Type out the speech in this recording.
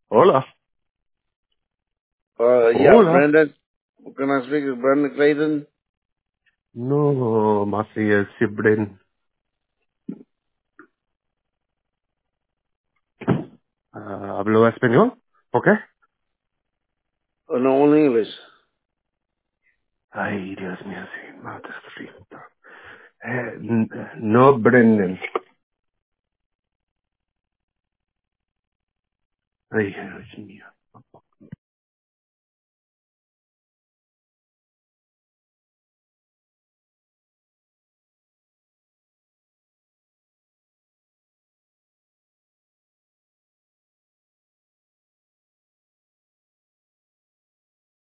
Hola, Yeah, hola. Brendan. Can I speak with Brendan Clayton? No, masih Sibrin. ¿Hablo español? ¿Ok? No, only English. Ay, Dios mío, sí, madre santa. No, Brendan. Ay, Dios mío.